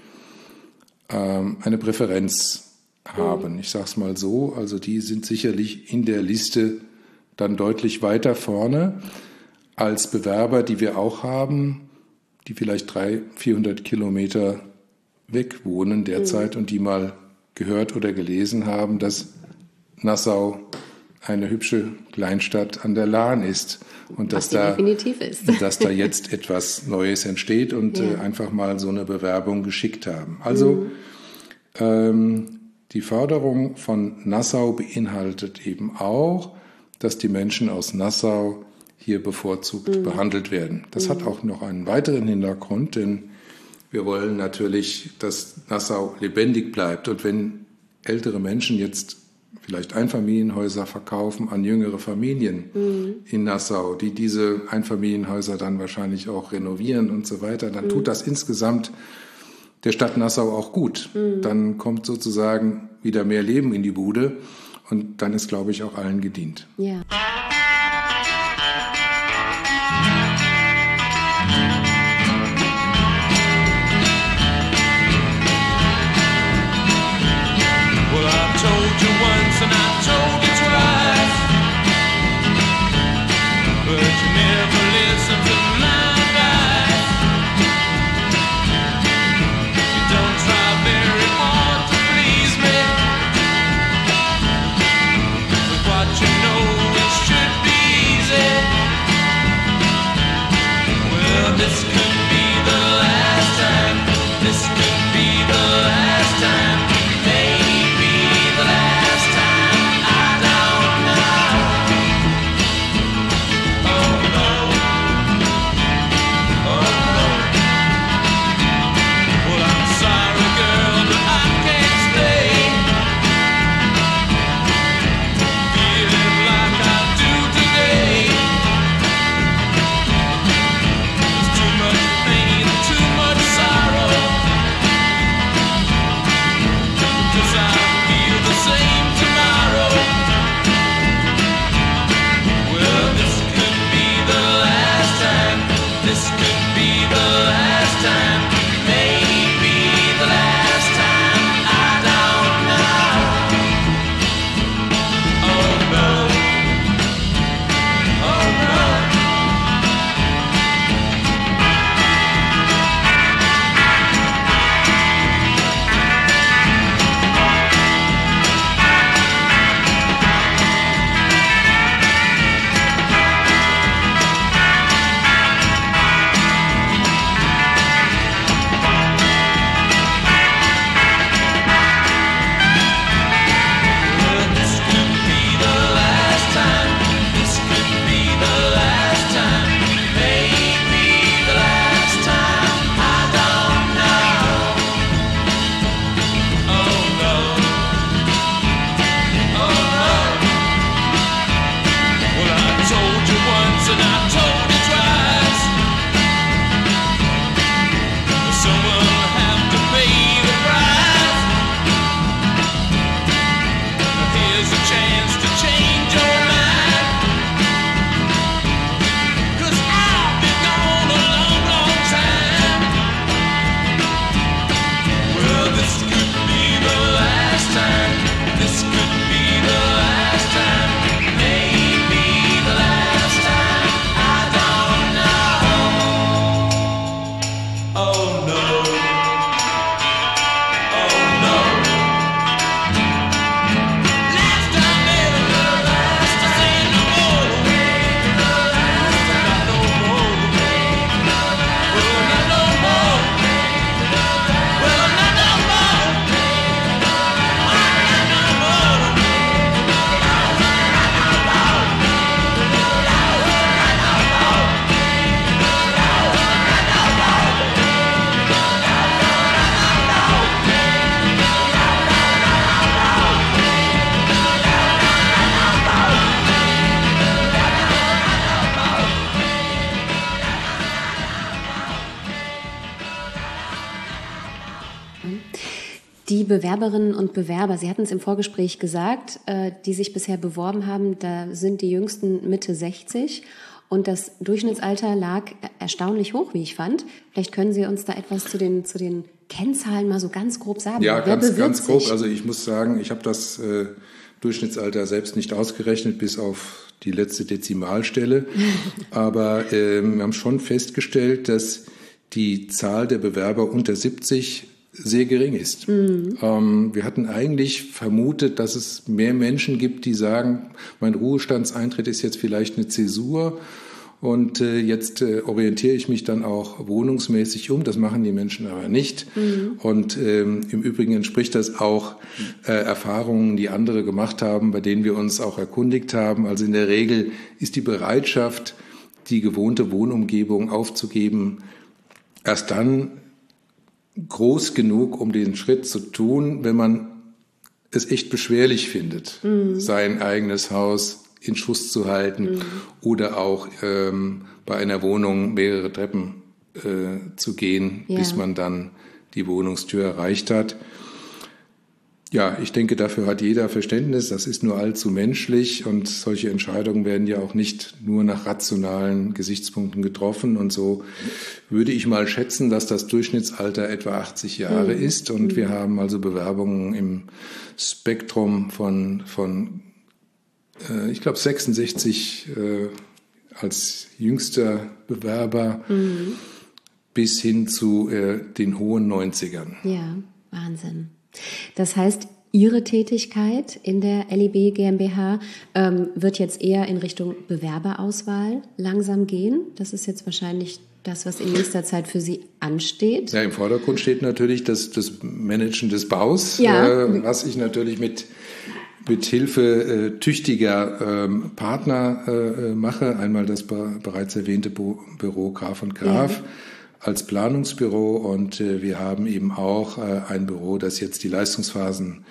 S3: eine Präferenz haben. Ich sage es mal so, also die sind sicherlich in der Liste dann deutlich weiter vorne als Bewerber, die wir auch haben, die vielleicht 300-400 Kilometer weg wohnen derzeit und die mal gehört oder gelesen haben, dass Nassau eine hübsche Kleinstadt an der Lahn ist und dass da jetzt etwas Neues entsteht und einfach mal so eine Bewerbung geschickt haben. Also die Förderung von Nassau beinhaltet eben auch, dass die Menschen aus Nassau hier bevorzugt behandelt werden. Das hat auch noch einen weiteren Hintergrund, denn wir wollen natürlich, dass Nassau lebendig bleibt. Und wenn ältere Menschen jetzt vielleicht Einfamilienhäuser verkaufen an jüngere Familien in Nassau, die diese Einfamilienhäuser dann wahrscheinlich auch renovieren und so weiter, dann tut das insgesamt der Stadt Nassau auch gut. Dann kommt sozusagen wieder mehr Leben in die Bude und dann ist, glaube ich, auch allen gedient.
S2: Ja.
S4: Well, I told you once and I told you twice, but you never listen to my advice. You don't try very hard to please me, but what you know is true.
S2: Bewerberinnen und Bewerber, Sie hatten es im Vorgespräch gesagt, die sich bisher beworben haben, da sind die Jüngsten Mitte 60 und das Durchschnittsalter lag erstaunlich hoch, wie ich fand. Vielleicht können Sie uns da etwas zu den Kennzahlen mal so ganz grob sagen.
S3: Ja, ganz grob. Also ich muss sagen, ich habe das Durchschnittsalter selbst nicht ausgerechnet, bis auf die letzte Dezimalstelle. Aber wir haben schon festgestellt, dass die Zahl der Bewerber unter 70 sehr gering ist. Wir hatten eigentlich vermutet, dass es mehr Menschen gibt, die sagen, mein Ruhestandseintritt ist jetzt vielleicht eine Zäsur und jetzt orientiere ich mich dann auch wohnungsmäßig um. Das machen die Menschen aber nicht. Und im Übrigen entspricht das auch Erfahrungen, die andere gemacht haben, bei denen wir uns auch erkundigt haben. Also in der Regel ist die Bereitschaft, die gewohnte Wohnumgebung aufzugeben, erst dann groß genug, um den Schritt zu tun, wenn man es echt beschwerlich findet, sein eigenes Haus in Schuss zu halten oder auch bei einer Wohnung mehrere Treppen zu gehen, bis man dann die Wohnungstür erreicht hat. Ja, ich denke, dafür hat jeder Verständnis. Das ist nur allzu menschlich und solche Entscheidungen werden ja auch nicht nur nach rationalen Gesichtspunkten getroffen. Und so würde ich mal schätzen, dass das Durchschnittsalter etwa 80 Jahre ist. Und wir haben also Bewerbungen im Spektrum von ich glaube, 66 als jüngster Bewerber bis hin zu den hohen 90ern.
S2: Ja, Wahnsinn. Das heißt, Ihre Tätigkeit in der LIB GmbH wird jetzt eher in Richtung Bewerberauswahl langsam gehen. Das ist jetzt wahrscheinlich das, was in nächster Zeit für Sie ansteht.
S3: Ja, im Vordergrund steht natürlich das Managen des Baus, was ich natürlich mit Hilfe tüchtiger Partner mache. Einmal das bereits erwähnte Büro Graf und Graf als Planungsbüro und wir haben eben auch ein Büro, das jetzt die Leistungsphasen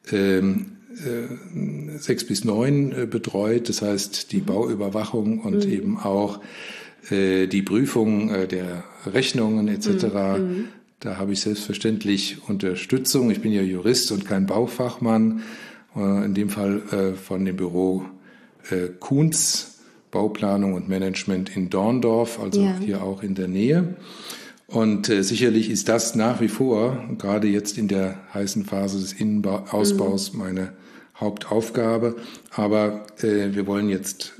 S3: 6 bis 9 betreut. Das heißt die Bauüberwachung und eben auch die Prüfung der Rechnungen etc. Da habe ich selbstverständlich Unterstützung. Ich bin ja Jurist und kein Baufachmann. In dem Fall von dem Büro Kuhns, Bauplanung und Management in Dorndorf, also hier auch in der Nähe. Und sicherlich ist das nach wie vor, gerade jetzt in der heißen Phase des Innenausbaus, meine Hauptaufgabe. Aber wir wollen jetzt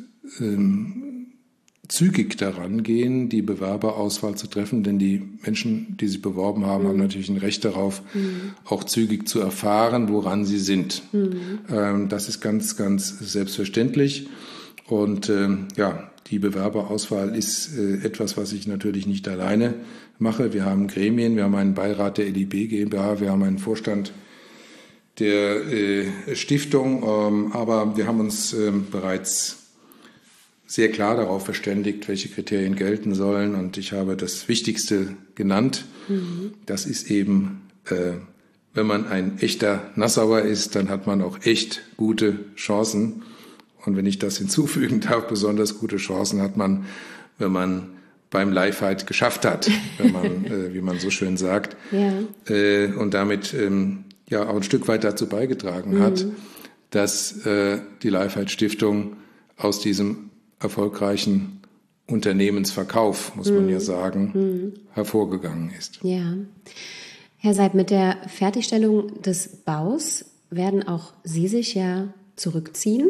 S3: zügig daran gehen, die Bewerberauswahl zu treffen, denn die Menschen, die sich beworben haben, haben natürlich ein Recht darauf, auch zügig zu erfahren, woran sie sind. Das ist ganz, ganz selbstverständlich. Und die Bewerberauswahl ist etwas, was ich natürlich nicht alleine mache. Wir haben Gremien, wir haben einen Beirat der LIB GmbH, wir haben einen Vorstand der Stiftung, aber wir haben uns bereits sehr klar darauf verständigt, welche Kriterien gelten sollen. Und ich habe das Wichtigste genannt. Das ist eben, wenn man ein echter Nassauer ist, dann hat man auch echt gute Chancen. Und wenn ich das hinzufügen darf, besonders gute Chancen hat man, wenn man beim Lifefight geschafft hat, wenn man, wie man so schön sagt, und damit auch ein Stück weit dazu beigetragen hat, dass die Lifefight Stiftung aus diesem erfolgreichen Unternehmensverkauf, muss man ja sagen, hervorgegangen ist.
S2: Ja. Herr Seib, mit der Fertigstellung des Baus werden auch Sie sich ja zurückziehen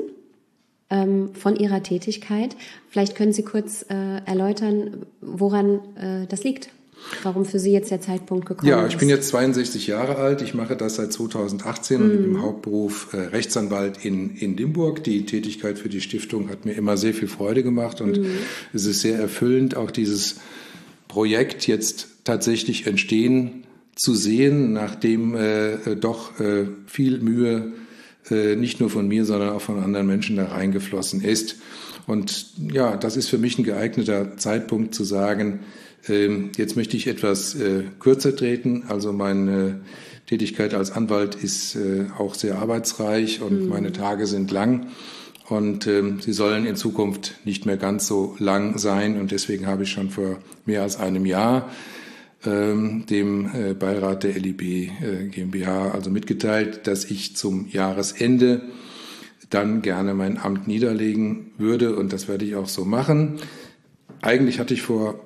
S2: von Ihrer Tätigkeit. Vielleicht können Sie kurz erläutern, woran das liegt. Warum für Sie jetzt der Zeitpunkt gekommen ist?
S3: Ja, ich bin jetzt 62 Jahre alt. Ich mache das seit 2018 und im Hauptberuf Rechtsanwalt in Limburg. Die Tätigkeit für die Stiftung hat mir immer sehr viel Freude gemacht und es ist sehr erfüllend, auch dieses Projekt jetzt tatsächlich entstehen zu sehen, nachdem doch viel Mühe nicht nur von mir, sondern auch von anderen Menschen da reingeflossen ist. Und ja, das ist für mich ein geeigneter Zeitpunkt zu sagen, jetzt möchte ich etwas kürzer treten. Also meine Tätigkeit als Anwalt ist auch sehr arbeitsreich und meine Tage sind lang. Und sie sollen in Zukunft nicht mehr ganz so lang sein. Und deswegen habe ich schon vor mehr als einem Jahr dem Beirat der LIB GmbH also mitgeteilt, dass ich zum Jahresende dann gerne mein Amt niederlegen würde, und das werde ich auch so machen. Eigentlich hatte ich vor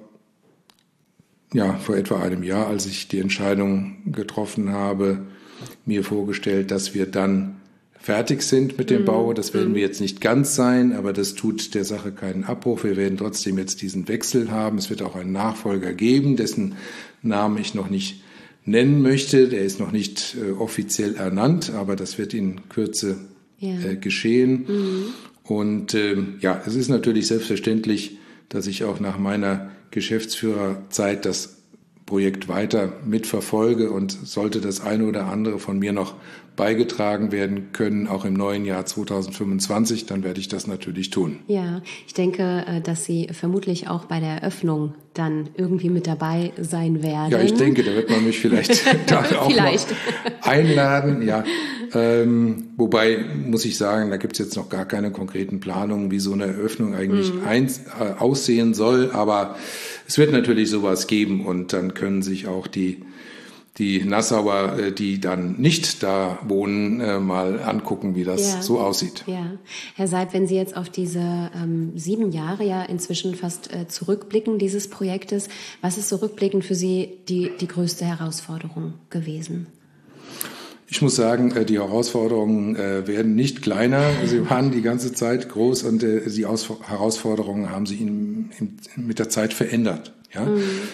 S3: etwa einem Jahr, als ich die Entscheidung getroffen habe, mir vorgestellt, dass wir dann fertig sind mit dem Bau. Das werden wir jetzt nicht ganz sein, aber das tut der Sache keinen Abbruch. Wir werden trotzdem jetzt diesen Wechsel haben. Es wird auch einen Nachfolger geben, dessen Namen ich noch nicht nennen möchte. Der ist noch nicht offiziell ernannt, aber das wird in Kürze geschehen. Und es ist natürlich selbstverständlich, dass ich auch nach meiner Geschäftsführerzeit das Projekt weiter mitverfolge, und sollte das eine oder andere von mir noch beigetragen werden können, auch im neuen Jahr 2025, dann werde ich das natürlich tun.
S2: Ja, ich denke, dass Sie vermutlich auch bei der Eröffnung dann irgendwie mit dabei sein werden.
S3: Ja, ich denke, da wird man mich vielleicht dann auch noch einladen. Ja, wobei, muss ich sagen, da gibt es jetzt noch gar keine konkreten Planungen, wie so eine Eröffnung eigentlich aussehen soll. Aber es wird natürlich sowas geben, und dann können sich auch die Nassauer, die dann nicht da wohnen, mal angucken, wie das so aussieht.
S2: Ja, Herr Seib, wenn Sie jetzt auf diese 7 Jahre ja inzwischen fast zurückblicken dieses Projektes, was ist so rückblickend für Sie die größte Herausforderung gewesen?
S3: Ich muss sagen, die Herausforderungen werden nicht kleiner. Sie waren die ganze Zeit groß, und die Herausforderungen haben sich mit der Zeit verändert. Ja?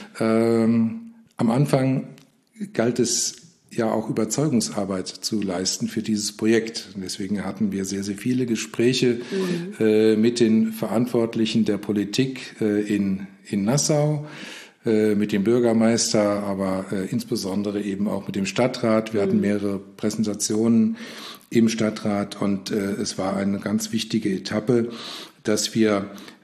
S3: Am Anfang galt es ja auch Überzeugungsarbeit zu leisten für dieses Projekt. Und deswegen hatten wir sehr, sehr viele Gespräche mit den Verantwortlichen der Politik in Nassau, mit dem Bürgermeister, aber insbesondere eben auch mit dem Stadtrat. Wir hatten mehrere Präsentationen im Stadtrat, und es war eine ganz wichtige Etappe, dass wir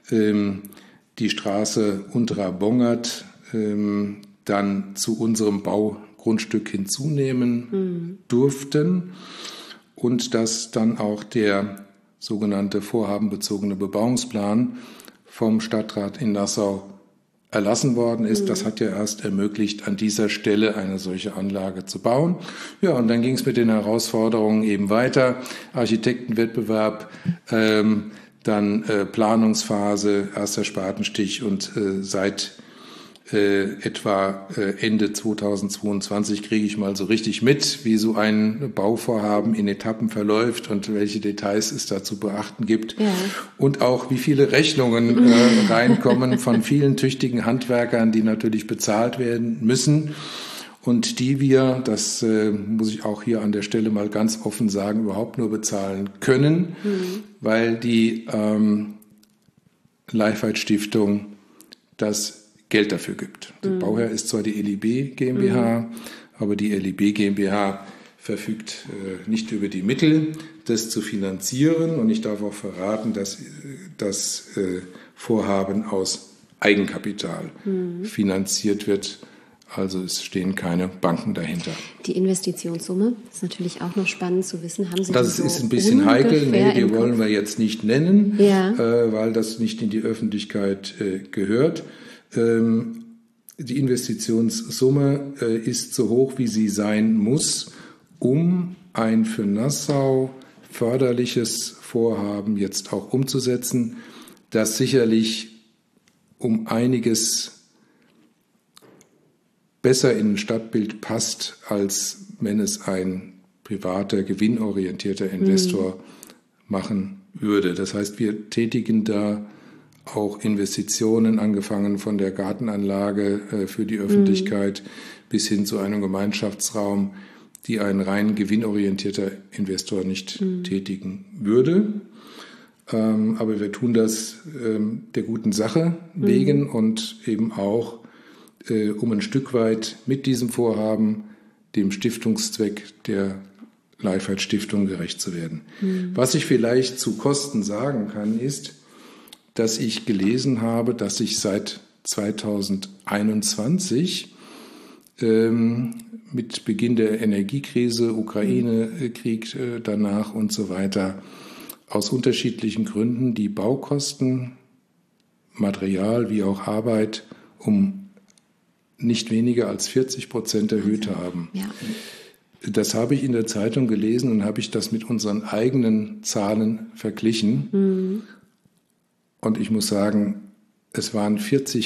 S3: die Straße Unterer Bongert dann zu unserem Baugrundstück hinzunehmen durften, und dass dann auch der sogenannte vorhabenbezogene Bebauungsplan vom Stadtrat in Nassau erlassen worden ist. Das hat ja erst ermöglicht, an dieser Stelle eine solche Anlage zu bauen. Ja, und dann ging es mit den Herausforderungen eben weiter. Architektenwettbewerb, dann Planungsphase, erster Spatenstich, und seit etwa Ende 2022 kriege ich mal so richtig mit, wie so ein Bauvorhaben in Etappen verläuft und welche Details es da zu beachten gibt. Ja. Und auch wie viele Rechnungen reinkommen von vielen tüchtigen Handwerkern, die natürlich bezahlt werden müssen. Und die wir, das muss ich auch hier an der Stelle mal ganz offen sagen, überhaupt nur bezahlen können, weil die Lifehide Stiftung das Geld dafür gibt. Der Bauherr ist zwar die LIB GmbH, aber die LIB GmbH verfügt nicht über die Mittel, das zu finanzieren. Und ich darf auch verraten, dass das Vorhaben aus Eigenkapital finanziert wird. Also es stehen keine Banken dahinter.
S2: Die Investitionssumme ist natürlich auch noch spannend zu wissen. Haben Sie
S3: das ist ein bisschen heikel. Nee, die wollen wir jetzt nicht nennen, weil das nicht in die Öffentlichkeit gehört. Die Investitionssumme ist so hoch, wie sie sein muss, um ein für Nassau förderliches Vorhaben jetzt auch umzusetzen, das sicherlich um einiges besser in ein Stadtbild passt, als wenn es ein privater, gewinnorientierter Investor machen würde. Das heißt, wir tätigen da auch Investitionen, angefangen von der Gartenanlage für die Öffentlichkeit bis hin zu einem Gemeinschaftsraum, die ein rein gewinnorientierter Investor nicht tätigen würde. Aber wir tun das der guten Sache wegen und eben auch, um ein Stück weit mit diesem Vorhaben dem Stiftungszweck der Lifehide Stiftung gerecht zu werden. Was ich vielleicht zu Kosten sagen kann, ist, dass ich gelesen habe, dass sich seit 2021 mit Beginn der Energiekrise, Ukraine-Krieg danach und so weiter, aus unterschiedlichen Gründen die Baukosten, Material wie auch Arbeit um nicht weniger als 40% erhöht haben.
S2: Ja.
S3: Das habe ich in der Zeitung gelesen und habe ich das mit unseren eigenen Zahlen verglichen. Und ich muss sagen, es waren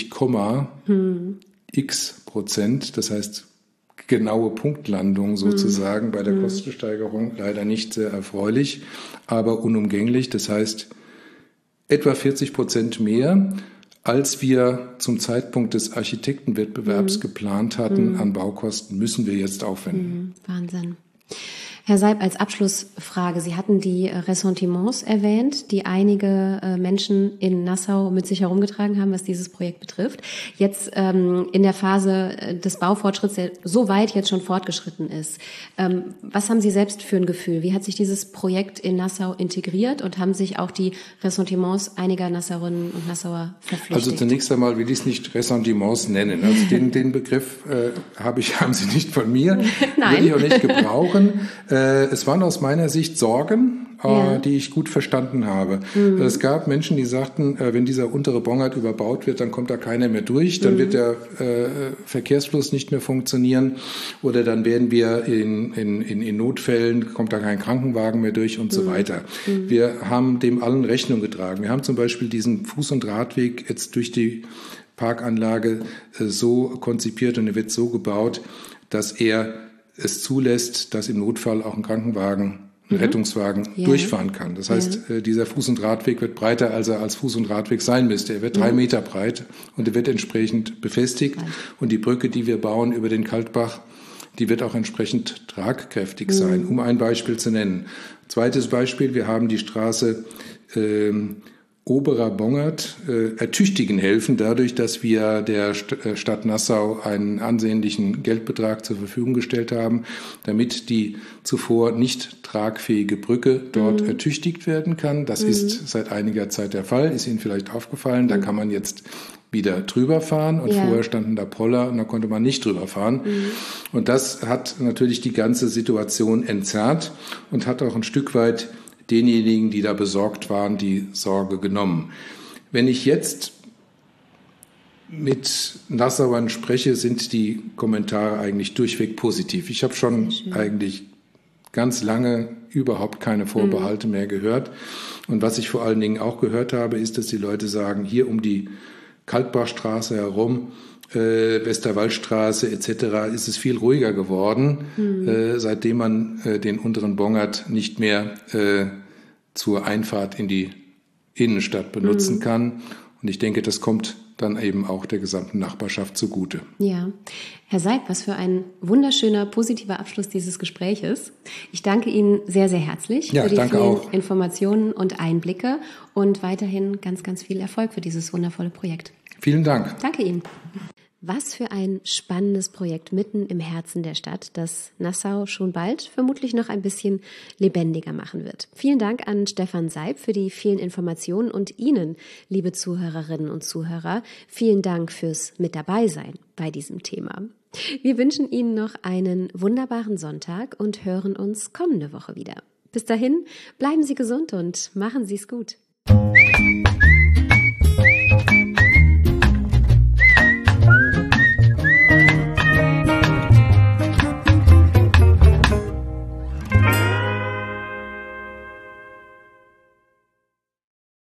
S3: 40,x%, das heißt genaue Punktlandung sozusagen bei der Kostensteigerung, leider nicht sehr erfreulich, aber unumgänglich. Das heißt, etwa 40% mehr, als wir zum Zeitpunkt des Architektenwettbewerbs geplant hatten an Baukosten, müssen wir jetzt aufwenden.
S2: Wahnsinn. Herr Seib, als Abschlussfrage, Sie hatten die Ressentiments erwähnt, die einige Menschen in Nassau mit sich herumgetragen haben, was dieses Projekt betrifft. Jetzt in der Phase des Baufortschritts, der so weit jetzt schon fortgeschritten ist, was haben Sie selbst für ein Gefühl? Wie hat sich dieses Projekt in Nassau integriert und haben sich auch die Ressentiments einiger Nassauerinnen und Nassauer verflüchtigt?
S3: Also zunächst einmal will ich es nicht Ressentiments nennen. Also den Begriff haben Sie nicht von mir,
S2: Nein.
S3: will ich auch nicht gebrauchen. Es waren aus meiner Sicht Sorgen, die ich gut verstanden habe. Es gab Menschen, die sagten, wenn dieser untere Bongert überbaut wird, dann kommt da keiner mehr durch, dann wird der Verkehrsfluss nicht mehr funktionieren oder dann werden wir in Notfällen, kommt da kein Krankenwagen mehr durch und so weiter. Wir haben dem allen Rechnung getragen. Wir haben zum Beispiel diesen Fuß- und Radweg jetzt durch die Parkanlage so konzipiert und er wird so gebaut, dass er es zulässt, dass im Notfall auch ein Krankenwagen, ein Rettungswagen durchfahren kann. Das heißt, dieser Fuß- und Radweg wird breiter, als er als Fuß- und Radweg sein müsste. Er wird 3 Meter breit und er wird entsprechend befestigt. Und die Brücke, die wir bauen über den Kaltbach, die wird auch entsprechend tragkräftig sein, um ein Beispiel zu nennen. Zweites Beispiel, wir haben die Straße Oberer Bongert ertüchtigen helfen, dadurch, dass wir der Stadt Nassau einen ansehnlichen Geldbetrag zur Verfügung gestellt haben, damit die zuvor nicht tragfähige Brücke dort ertüchtigt werden kann. Das ist seit einiger Zeit der Fall, ist Ihnen vielleicht aufgefallen. Da kann man jetzt wieder drüber fahren und vorher standen da Poller und da konnte man nicht drüber fahren. Und das hat natürlich die ganze Situation entzerrt und hat auch ein Stück weit denjenigen, die da besorgt waren, die Sorge genommen. Wenn ich jetzt mit Nassauern spreche, sind die Kommentare eigentlich durchweg positiv. Ich habe schon eigentlich ganz lange überhaupt keine Vorbehalte mehr gehört. Und was ich vor allen Dingen auch gehört habe, ist, dass die Leute sagen, hier um die Kaltbachstraße herum, Westerwaldstraße etc. ist es viel ruhiger geworden, seitdem man den unteren Bongert nicht mehr zur Einfahrt in die Innenstadt benutzen kann. Und ich denke, das kommt dann eben auch der gesamten Nachbarschaft zugute.
S2: Ja. Herr Seib, was für ein wunderschöner, positiver Abschluss dieses Gespräches. Ich danke Ihnen sehr, sehr herzlich für die vielen Informationen und Einblicke und weiterhin ganz, ganz viel Erfolg für dieses wundervolle Projekt.
S3: Vielen Dank.
S2: Danke Ihnen. Was für ein spannendes Projekt mitten im Herzen der Stadt, das Nassau schon bald vermutlich noch ein bisschen lebendiger machen wird. Vielen Dank an Stefan Seib für die vielen Informationen und Ihnen, liebe Zuhörerinnen und Zuhörer, vielen Dank fürs Mit dabei sein bei diesem Thema. Wir wünschen Ihnen noch einen wunderbaren Sonntag und hören uns kommende Woche wieder. Bis dahin, bleiben Sie gesund und machen Sie es gut.